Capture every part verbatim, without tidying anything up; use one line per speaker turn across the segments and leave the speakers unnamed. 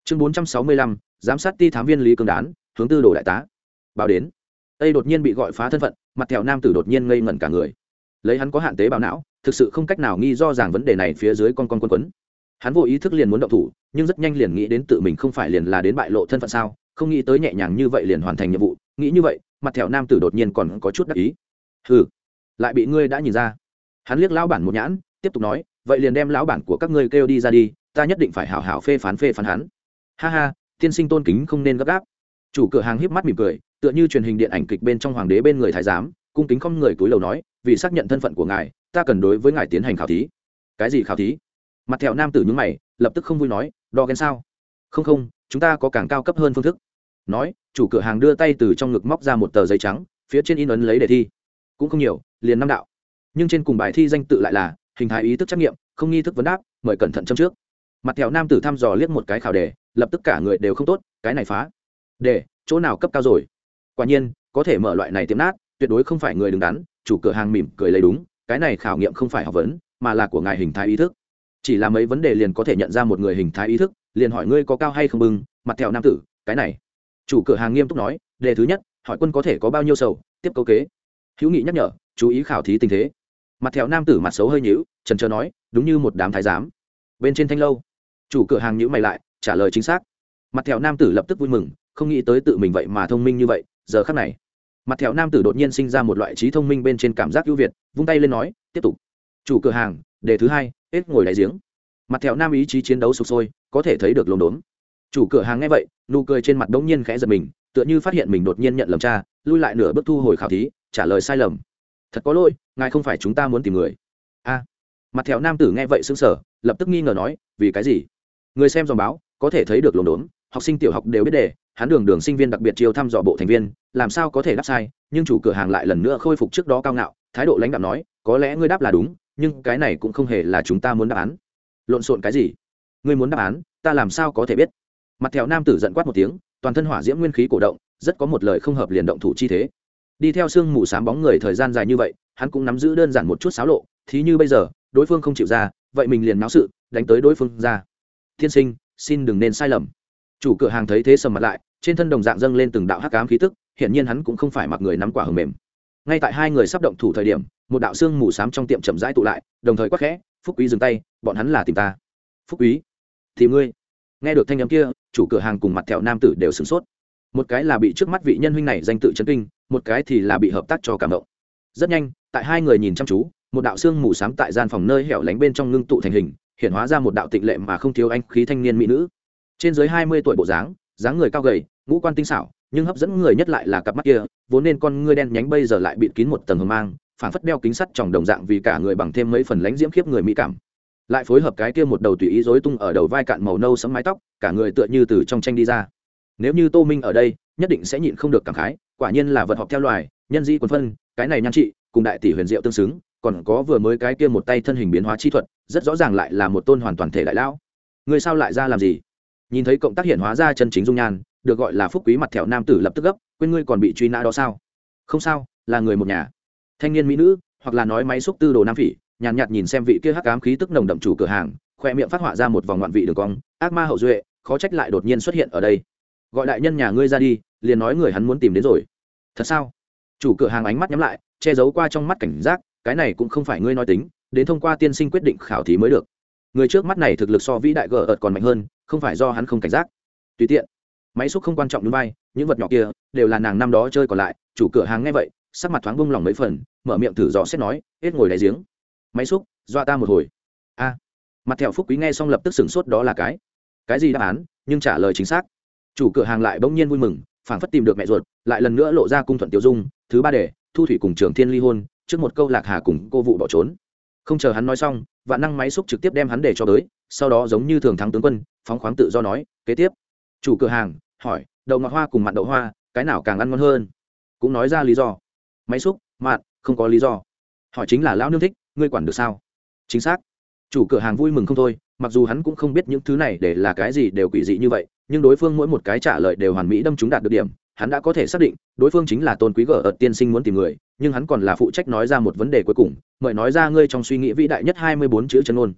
chương bốn trăm sáu mươi lăm giám sát ti thám viên lý cương đán hướng tư đồ đại tá báo đến. Tây đột nhiên bị gọi phá thân phận, mặt thẹo nam tử đột nhiên ngây ngẩn cả người. Lấy hắn có hạn tế bào não, thực sự không cách nào nghi do rằng vấn đề này phía dưới con con quân quấn. Hắn vô ý thức liền muốn động thủ, nhưng rất nhanh liền nghĩ đến tự mình không phải liền là đến bại lộ thân phận sao, không nghĩ tới nhẹ nhàng như vậy liền hoàn thành nhiệm vụ. Nghĩ như vậy, mặt thẹo nam tử đột nhiên còn có chút đắc ý. Hừ, lại bị ngươi đã nhìn ra. Hắn liếc lão bản một nhãn, tiếp tục nói, vậy liền đem lão bản của các ngươi kêu đi ra đi, ta nhất định phải hảo hảo phê phán phê phán hắn. Ha ha, tiên sinh tôn kính không nên gấp gáp. Chủ cửa hàng híp mắt mỉm cười, tựa như truyền hình điện ảnh kịch bên trong hoàng đế bên người thái giám, cung kính không người túi lầu nói, vì xác nhận thân phận của ngài, ta cần đối với ngài tiến hành khảo thí. Cái gì khảo thí? Mặt thẹo nam tử nhướng mày, lập tức không vui nói, đo ghen sao? Không không, chúng ta có càng cao cấp hơn phương thức. Nói, chủ cửa hàng đưa tay từ trong ngực móc ra một tờ giấy trắng, phía trên in ấn lấy đề thi. Cũng không nhiều, liền năm đạo. Nhưng trên cùng bài thi danh tự lại là hình thái ý thức trắc nghiệm, không nghi thức vấn đáp, mời cẩn thận châm trước. Mặt thẹo nam tử thăm dò liếc một cái khảo đề, lập tức cả người đều không tốt, cái này phá. Đề, chỗ nào cấp cao rồi? Quả nhiên, có thể mở loại này tiệm nát, tuyệt đối không phải người đứng đắn. Chủ cửa hàng mỉm cười lấy đúng, cái này khảo nghiệm không phải học vấn, mà là của ngài hình thái ý thức. Chỉ là mấy vấn đề liền có thể nhận ra một người hình thái ý thức, liền hỏi ngươi có cao hay không bưng. Mặt thẹo nam tử, cái này. Chủ cửa hàng nghiêm túc nói, đề thứ nhất, hỏi quân có thể có bao nhiêu sầu, tiếp câu kế. Hữu nghị nhắc nhở, chú ý khảo thí tình thế. Mặt thẹo nam tử mặt xấu hơi nhíu, chần chờ nói, đúng như một đám thái giám. Bên trên thanh lâu, chủ cửa hàng nhíu mày lại, trả lời chính xác. Mặt thẹo nam tử lập tức vui mừng, không nghĩ tới tự mình vậy mà thông minh như vậy. Giờ khắc này, mặt thẹo nam tử đột nhiên sinh ra một loại trí thông minh bên trên cảm giác ưu việt, vung tay lên nói, tiếp tục. Chủ cửa hàng, đề thứ hai, hết ngồi đáy giếng. Mặt thẹo nam ý chí chiến đấu sục sôi, có thể thấy được lồn đốn. Chủ cửa hàng nghe vậy, nụ cười trên mặt đống nhiên khẽ giật mình, tựa như phát hiện mình đột nhiên nhận lầm cha, lui lại nửa bước thu hồi khảo thí, trả lời sai lầm. Thật có lỗi, ngài không phải chúng ta muốn tìm người. A. Mặt thẹo nam tử nghe vậy sững sờ, lập tức nghi ngờ nói, vì cái gì? Người xem dòng báo, có thể thấy được lồn đốn, học sinh tiểu học đều biết đề, hắn đường đường sinh viên đặc biệt chiêu thăm dò bộ thành viên, làm sao có thể đáp sai? Nhưng chủ cửa hàng lại lần nữa khôi phục trước đó cao ngạo, thái độ lãnh đạm nói, có lẽ ngươi đáp là đúng, nhưng cái này cũng không hề là chúng ta muốn đáp án. Lộn xộn cái gì? Ngươi muốn đáp án, ta làm sao có thể biết? Mặt thẹo nam tử giận quát một tiếng, toàn thân hỏa diễm nguyên khí cổ động, rất có một lời không hợp liền động thủ chi thế. Đi theo sương mù sám bóng người thời gian dài như vậy, hắn cũng nắm giữ đơn giản một chút xáo lộ, thí như bây giờ, đối phương không chịu ra, vậy mình liền náo sự, đánh tới đối phương ra. Thiên sinh, xin đừng nên sai lầm. Chủ cửa hàng thấy thế sầm mặt lại, trên thân đồng dạng dâng lên từng đạo hắc ám khí tức, hiển nhiên hắn cũng không phải mặc người nắm quả hờm mềm. Ngay tại hai người sắp động thủ thời điểm, một đạo sương mù sám trong tiệm chậm rãi tụ lại, đồng thời quát khẽ, Phúc Quý dừng tay, bọn hắn là tìm ta. Phúc Quý, tìm ngươi. Nghe được thanh âm kia, chủ cửa hàng cùng mặt thẹo nam tử đều sửng sốt. Một cái là bị trước mắt vị nhân huynh này danh tự chấn kinh, một cái thì là bị hợp tác cho cảm động. Rất nhanh, tại hai người nhìn chăm chú, một đạo sương mù sám tại gian phòng nơi hẻo lánh bên trong ngưng tụ thành hình, hiện hóa ra một đạo tịnh lệ mà không thiếu anh khí thanh niên mỹ nữ. Trên dưới hai mươi tuổi bộ dáng, dáng người cao gầy, ngũ quan tinh xảo, nhưng hấp dẫn người nhất lại là cặp mắt kia, vốn nên con ngươi đen nhánh bây giờ lại bịt kín một tầng hờ mang, phảng phất đeo kính sắt tròng đồng dạng vì cả người bằng thêm mấy phần lánh diễm khiếp người mỹ cảm. Lại phối hợp cái kia một đầu tùy ý rối tung ở đầu vai cạn màu nâu sẫm mái tóc, cả người tựa như từ trong tranh đi ra. Nếu như Tô Minh ở đây, nhất định sẽ nhịn không được cảm khái, quả nhiên là vật họp theo loài, nhân dĩ quần phân, cái này nhan trị, cùng đại tỷ huyền diệu tương xứng, còn có vừa mới cái kia một tay thân hình biến hóa chi thuật, rất rõ ràng lại là một tôn hoàn toàn thể đại lão. Người sao lại ra làm gì? Nhìn thấy cộng tác hiện hóa ra chân chính dung nhan, được gọi là Phúc Quý mặt thẹo nam tử lập tức gấp, quên ngươi còn bị truy nã đó sao? Không sao, là người một nhà. Thanh niên mỹ nữ, hoặc là nói máy xúc tư đồ nam phỉ, nhàn nhạt, nhạt nhìn xem vị kia hắc ám khí tức nồng đậm chủ cửa hàng, khoe miệng phát họa ra một vòng ngoạn vị đường cong, ác ma hậu duệ, khó trách lại đột nhiên xuất hiện ở đây. Gọi đại nhân nhà ngươi ra đi, liền nói người hắn muốn tìm đến rồi. Thật sao? Chủ cửa hàng ánh mắt nhắm lại, che giấu qua trong mắt cảnh giác, cái này cũng không phải ngươi nói tính, đến thông qua tiên sinh quyết định khảo thí mới được. Người trước mắt này thực lực so vĩ đại gờ ợt còn mạnh hơn, không phải do hắn không cảnh giác. Tùy tiện. Máy xúc không quan trọng như vai, những vật nhỏ kia đều là nàng năm đó chơi còn lại. Chủ cửa hàng nghe vậy, sắc mặt thoáng bông lòng mấy phần, mở miệng thử dò xét nói, hết ngồi đáy giếng. Máy xúc, dọa ta một hồi. A. Mặt thẹo Phúc Quý nghe xong lập tức sửng sốt, đó là cái cái gì đáp án, nhưng trả lời chính xác. Chủ cửa hàng lại bỗng nhiên vui mừng, phảng phất tìm được mẹ ruột, lại lần nữa lộ ra cung thuận tiểu dung. Thứ ba đề, Thu Thủy cùng Trường Thiên ly hôn, trước một câu Lạc Hà cùng cô vụ bỏ trốn. Không chờ hắn nói xong, vạn năng máy xúc trực tiếp đem hắn để cho tới, sau đó giống như thường thắng tướng quân, phóng khoáng tự do nói, kế tiếp. Chủ cửa hàng hỏi, đậu ngọt hoa cùng mặn đậu hoa, cái nào càng ăn ngon hơn? Cũng nói ra lý do. Máy xúc, mặn, không có lý do. Hỏi chính là lão nương thích, ngươi quản được sao? Chính xác. Chủ cửa hàng vui mừng không thôi, mặc dù hắn cũng không biết những thứ này để là cái gì đều quỷ dị như vậy, nhưng đối phương mỗi một cái trả lời đều hoàn mỹ đâm trúng đạt được điểm, hắn đã có thể xác định đối phương chính là tôn quý gở ợt tiên sinh muốn tìm người, nhưng hắn còn là phụ trách nói ra một vấn đề cuối cùng, mời nói ra ngươi trong suy nghĩ vĩ đại nhất hai mươi bốn chữ chân ngôn.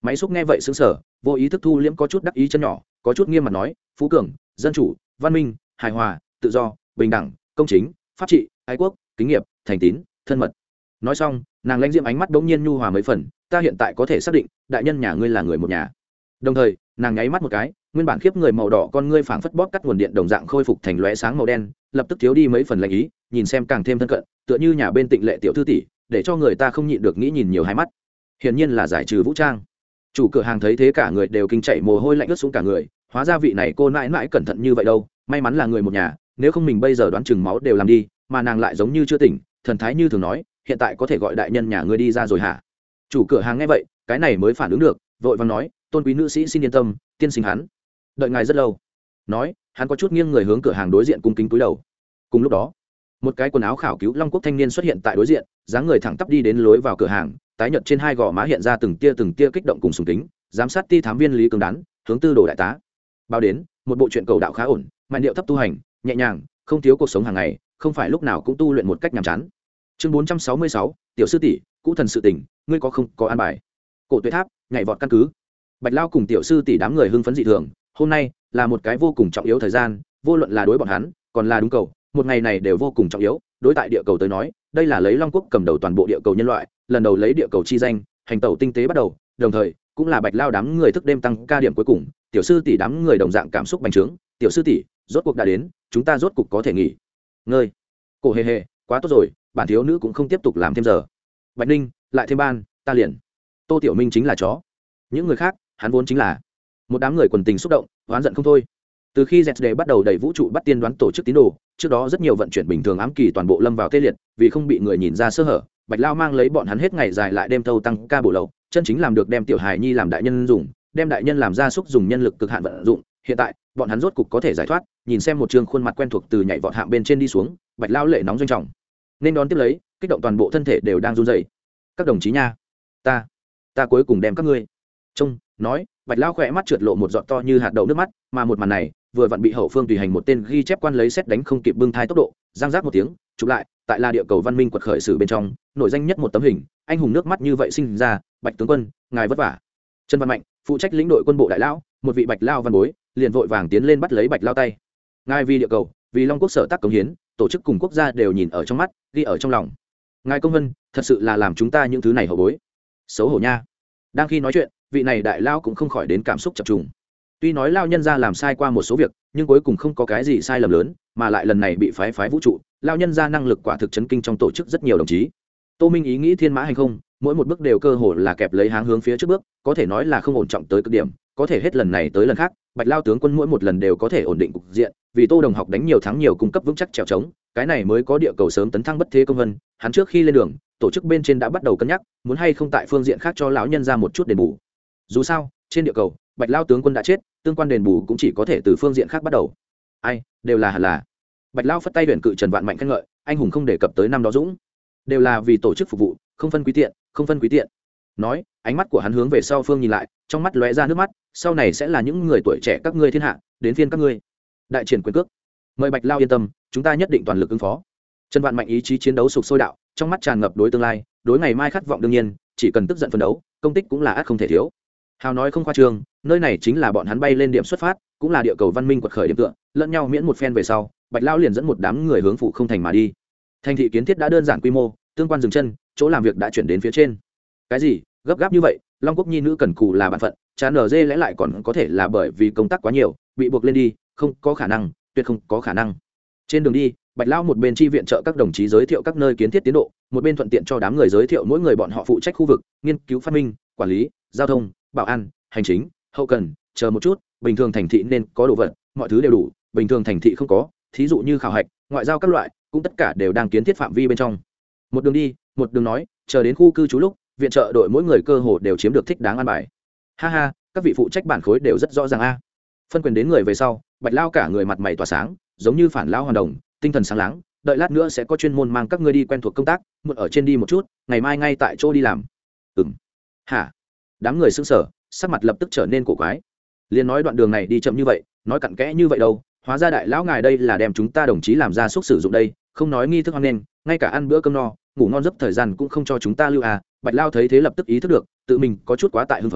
Máy xúc nghe vậy sững sờ, vô ý thức thu liễm có chút đắc ý chân nhỏ, có chút nghiêm mặt nói, phú cường, dân chủ, văn minh, hài hòa, tự do, bình đẳng, công chính, pháp trị, ái quốc, kính nghiệp, thành tín, thân mật. Nói xong, nàng lãnh diễm ánh mắt bỗng nhiên nhu hòa mấy phần, ta hiện tại có thể xác định, đại nhân nhà ngươi là người một nhà. Đồng thời, nàng nháy mắt một cái, nguyên bản khiếp người màu đỏ con ngươi phảng phất bóp cắt nguồn điện đồng dạng khôi phục thành lóe sáng màu đen, lập tức thiếu đi mấy phần lạnh ý, nhìn xem càng thêm thân cận, tựa như nhà bên Tịnh Lệ tiểu thư tỷ, để cho người ta không nhịn được nghĩ nhìn nhiều hai mắt. Hiển nhiên là giải trừ vũ trang. Chủ cửa hàng thấy thế cả người đều kinh chảy mồ hôi lạnh ướt xuống cả người, hóa ra vị này cô nãi nãi cẩn thận như vậy đâu, may mắn là người một nhà, nếu không mình bây giờ đoán chừng máu đều làm đi, mà nàng lại giống như chưa tỉnh, thần thái như thường nói, hiện tại có thể gọi đại nhân nhà ngươi đi ra rồi hả? Chủ cửa hàng nghe vậy, cái này mới phản ứng được, vội vàng nói, tôn quý nữ sĩ xin yên tâm, tiên sinh hắn đợi ngài rất lâu. Nói, hắn có chút nghiêng người hướng cửa hàng đối diện cung kính cúi đầu. Cùng lúc đó, một cái quần áo khảo cứu Long Quốc thanh niên xuất hiện tại đối diện, dáng người thẳng tắp đi đến lối vào cửa hàng, tái nhợt trên hai gò má hiện ra từng tia từng tia kích động cùng sùng kính. Giám sát ti thám viên Lý Cường Đán, hướng tư đồ đại tá báo đến, một bộ truyện cầu đạo khá ổn, mạnh điệu thấp tu hành, nhẹ nhàng, không thiếu cuộc sống hàng ngày, không phải lúc nào cũng tu luyện một cách nhàm chán. Chương bốn trăm sáu mươi sáu, tiểu sư tỷ, cũ thần sự tình, ngươi có không có an bài? Cổ Tuệ Tháp, nhảy vọt căn cứ. Bạch Lao cùng tiểu sư tỷ đám người hưng phấn dị thường, hôm nay là một cái vô cùng trọng yếu thời gian, vô luận là đối bọn hắn, còn là đúng cầu, một ngày này đều vô cùng trọng yếu. Đối tại địa cầu tới nói, đây là lấy Long Quốc cầm đầu toàn bộ địa cầu nhân loại, lần đầu lấy địa cầu chi danh, hành tẩu tinh tế bắt đầu, đồng thời cũng là Bạch Lao đám người thức đêm tăng ca điểm cuối cùng, tiểu sư tỷ đám người đồng dạng cảm xúc bành trướng, tiểu sư tỷ, rốt cuộc đã đến, chúng ta rốt cuộc có thể nghỉ ngơi. Cổ hề hề, quá tốt rồi, bản thiếu nữ cũng không tiếp tục làm thêm giờ. Bạch Ninh, lại thêm ban, ta liền. Tô Tiểu Minh chính là chó. Những người khác, hắn vốn chính là. Một đám người quần tình xúc động, oán giận không thôi. Từ khi Zed bắt đầu đẩy vũ trụ bắt tiên đoán tổ chức tín đồ, trước đó rất nhiều vận chuyển bình thường ám kỳ toàn bộ lâm vào tê liệt, vì không bị người nhìn ra sơ hở, Bạch Lao mang lấy bọn hắn hết ngày dài lại đêm thâu tăng ca bổ lậu, chân chính làm được đem tiểu hài nhi làm đại nhân dùng, đem đại nhân làm gia súc dùng nhân lực cực hạn vận dụng. Hiện tại, bọn hắn rốt cục có thể giải thoát, nhìn xem một trường khuôn mặt quen thuộc từ nhảy vọt hạng bên trên đi xuống, Bạch Lao lệ nóng doanh trọng. Nên đón tiếp lấy, kích động toàn bộ thân thể đều đang run rẩy. Các đồng chí nha, ta, ta cuối cùng đem các ngươi. Trông, nói, Bạch Lao khỏe mắt trượt lộ một giọt to như hạt đậu nước mắt, mà một màn này, vừa vặn bị hậu phương tùy hành một tên ghi chép quan lấy xét đánh không kịp bưng thai tốc độ, giang giác một tiếng, chụp lại, tại là địa cầu văn minh quật khởi sử bên trong, nổi danh nhất một tấm hình, anh hùng nước mắt như vậy sinh ra, Bạch tướng quân, ngài vất vả. Trần Văn Mạnh, phụ trách lĩnh đội quân bộ đại lão, một vị Bạch Lao văn bối, liền vội vàng tiến lên bắt lấy Bạch Lao tay. Ngài vì địa cầu, vì Long Quốc sở tác cống hiến, tổ chức cùng quốc gia đều nhìn ở trong mắt, ghi ở trong lòng. Ngài công vân, thật sự là làm chúng ta những thứ này hậu bối. Xấu hổ nha. Đang khi nói chuyện, vị này đại lao cũng không khỏi đến cảm xúc chập trùng. Tuy nói lao nhân ra làm sai qua một số việc, nhưng cuối cùng không có cái gì sai lầm lớn, mà lại lần này bị phái phái vũ trụ, lao nhân ra năng lực quả thực chấn kinh trong tổ chức rất nhiều đồng chí. Tô Minh ý nghĩ thiên mã hành không, mỗi một bước đều cơ hồ là kẹp lấy háng hướng phía trước bước, có thể nói là không ổn trọng tới cực điểm, có thể hết lần này tới lần khác, Bạch Lao tướng quân mỗi một lần đều có thể ổn định cục diện, vì Tô đồng học đánh nhiều thắng nhiều cung cấp vững chắc trèo trống, cái này mới có địa cầu sớm tấn thăng bất thế công vân. Hắn trước khi lên đường, tổ chức bên trên đã bắt đầu cân nhắc, muốn hay không tại phương diện khác cho lão nhân ra một chút đền bù. Dù sao, trên địa cầu, Bạch Lao tướng quân đã chết, tương quan đền bù cũng chỉ có thể từ phương diện khác bắt đầu. Ai, đều là hẳn là. Bạch Lao phất tay huyền cự Trần Vạn Mạnh khen ngợi, anh hùng không đề cập tới năm đó dũng, đều là vì tổ chức phục vụ, không phân quý tiện, không phân quý tiện. Nói, ánh mắt của hắn hướng về sau phương nhìn lại, trong mắt lóe ra nước mắt, sau này sẽ là những người tuổi trẻ các ngươi thiên hạ, đến phiên các ngươi. Đại triển quyền cước. Mời Bạch Lao yên tâm, chúng ta nhất định toàn lực ứng phó. Trần Vạn Mạnh ý chí chiến đấu sục sôi đạo, trong mắt tràn ngập đối tương lai, đối ngày mai khát vọng đương nhiên, chỉ cần tức giận phấn đấu, công tích cũng là ắt không thể thiếu. Hào nói không khoa trương, nơi này chính là bọn hắn bay lên điểm xuất phát, cũng là địa cầu văn minh quật khởi điểm tựa, lẫn nhau miễn một phen về sau, Bạch Lao liền dẫn một đám người hướng phụ không thành mà đi. Thành thị kiến thiết đã đơn giản quy mô, tương quan dừng chân, chỗ làm việc đã chuyển đến phía trên. Cái gì? Gấp gáp như vậy, Long Quốc nhi nữ cần cù là bản phận, chán ở dê lẽ lại còn có thể là bởi vì công tác quá nhiều, bị buộc lên đi, không có khả năng, tuyệt không có khả năng. Trên đường đi, Bạch Lao một bên chi viện trợ các đồng chí giới thiệu các nơi kiến thiết tiến độ, một bên thuận tiện cho đám người giới thiệu mỗi người bọn họ phụ trách khu vực, nghiên cứu phát minh, quản lý, giao thông, bảo an, hành chính, hậu cần, chờ một chút, bình thường thành thị nên có đồ vật, mọi thứ đều đủ, bình thường thành thị không có, thí dụ như khảo hạch, ngoại giao các loại, cũng tất cả đều đang kiến thiết phạm vi bên trong. Một đường đi, một đường nói, chờ đến khu cư trú lúc, viện trợ đội mỗi người cơ hồ đều chiếm được thích đáng an bài. Ha ha, các vị phụ trách bản khối đều rất rõ ràng a. Phân quyền đến người về sau, Bạch Lao cả người mặt mày tỏa sáng, giống như phản lao hoàn đồng, tinh thần sáng láng, đợi lát nữa sẽ có chuyên môn mang các ngươi đi quen thuộc công tác, một ở trên đi một chút, ngày mai ngay tại chỗ đi làm. Ừm. Hả? Đám người sững sờ, sắc mặt lập tức trở nên cổ quái. Liên nói đoạn đường này đi chậm như vậy, nói cặn kẽ như vậy đâu, hóa ra đại lão ngài đây là đem chúng ta đồng chí làm ra xúc sử dụng đây, không nói nghi thức hoan nên, ngay cả ăn bữa cơm no, ngủ ngon giấc thời gian cũng không cho chúng ta lưu à. Bạch Lao thấy thế lập tức ý thức được, tự mình có chút quá tại hưng phấn,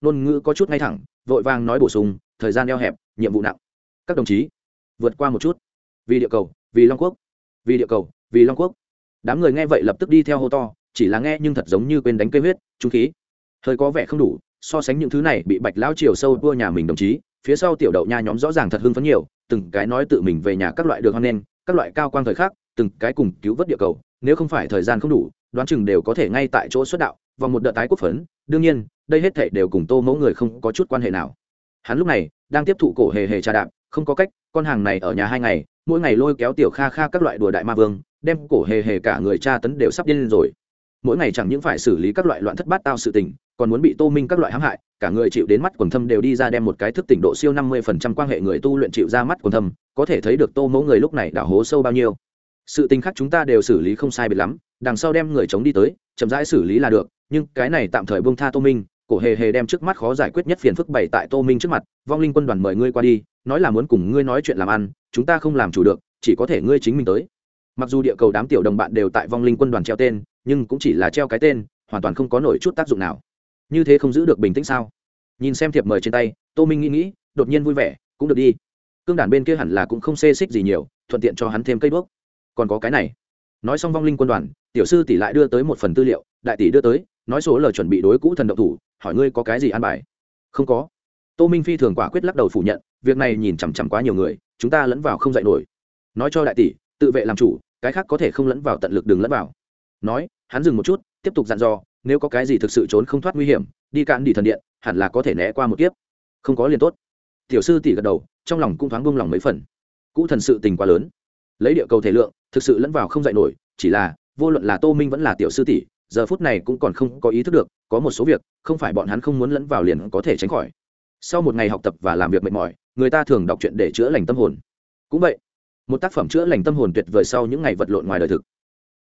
ngôn ngữ có chút ngay thẳng vội vàng nói bổ sung thời gian eo hẹp nhiệm vụ nặng các đồng chí vượt qua một chút vì địa cầu vì long quốc vì địa cầu vì long quốc. Đám người nghe vậy lập tức đi theo hô to, chỉ là nghe nhưng thật giống như quên đánh cây huyết trung khí hơi có vẻ không đủ. So sánh những thứ này bị bạch lão chiều sâu đua nhà mình đồng chí, phía sau tiểu đậu nha nhóm rõ ràng thật hưng phấn nhiều, từng cái nói tự mình về nhà các loại được hoan nghênh, các loại cao quang thời khắc, từng cái cùng cứu vớt địa cầu, nếu không phải thời gian không đủ đoán chừng đều có thể ngay tại chỗ xuất đạo vòng một đợt tái quốc phấn. Đương nhiên đây hết thảy đều cùng Tô Mẫu người không có chút quan hệ nào. Hắn lúc này đang tiếp thụ cổ hề hề trà đạp, không có cách, con hàng này ở nhà hai ngày, mỗi ngày lôi kéo tiểu kha kha các loại đùa đại ma vương, đem cổ hề hề cả người tra tấn đều sắp điên lên rồi. Mỗi ngày chẳng những phải xử lý các loại loạn thất bát tao sự tình, còn muốn bị Tô Minh các loại hãm hại, cả người chịu đến mắt quần thâm đều đi ra đem một cái thức tỉnh độ siêu năm mươi phần trăm quan hệ người tu luyện chịu ra mắt quần thâm, có thể thấy được Tô Mẫu người lúc này đã hố sâu bao nhiêu. Sự tình khác chúng ta đều xử lý không sai biệt lắm, đằng sau đem người chống đi tới, chậm rãi xử lý là được, nhưng cái này tạm thời buông tha Tô Minh. Cổ hề hề đem trước mắt khó giải quyết nhất phiền phức bày tại Tô Minh trước mặt, vong linh quân đoàn mời ngươi qua đi, nói là muốn cùng ngươi nói chuyện làm ăn, chúng ta không làm chủ được, chỉ có thể ngươi chính mình tới. Mặc dù địa cầu đám tiểu đồng bạn đều tại vong linh quân đoàn treo tên, nhưng cũng chỉ là treo cái tên, hoàn toàn không có nổi chút tác dụng nào. Như thế không giữ được bình tĩnh sao? Nhìn xem thiệp mời trên tay, Tô Minh nghĩ nghĩ, đột nhiên vui vẻ, cũng được đi. Cương đản bên kia hẳn là cũng không xê xích gì nhiều, thuận tiện cho hắn thêm cây đuốc. Còn có cái này. Nói xong vong linh quân đoàn, tiểu sư tỷ lại đưa tới một phần tư liệu, đại tỷ đưa tới, nói số lời chuẩn bị đối cũ thần động thủ, hỏi ngươi có cái gì an bài. Không có. Tô Minh phi thường quả quyết lắc đầu phủ nhận, việc này nhìn chằm chằm quá nhiều người, chúng ta lẫn vào không dạy nổi. Nói cho đại tỷ, tự vệ làm chủ, cái khác có thể không lẫn vào tận lực đừng lẫn vào. Nói, hắn dừng một chút, tiếp tục dặn dò, nếu có cái gì thực sự trốn không thoát nguy hiểm, đi cạn đi thần điện, hẳn là có thể né qua một kiếp. Không có liền tốt. Tiểu sư tỷ gật đầu, trong lòng cũng thoáng buông lòng mấy phần. Cũ thần sự tình quá lớn, lấy địa cầu thể lượng, thực sự lẫn vào không dạy nổi, chỉ là vô luận là Tô Minh vẫn là tiểu sư tỷ, giờ phút này cũng còn không có ý thức được, có một số việc không phải bọn hắn không muốn lẫn vào liền có thể tránh khỏi. Sau một ngày học tập và làm việc mệt mỏi, người ta thường đọc truyện để chữa lành tâm hồn. Cũng vậy, một tác phẩm chữa lành tâm hồn tuyệt vời sau những ngày vật lộn ngoài đời thực.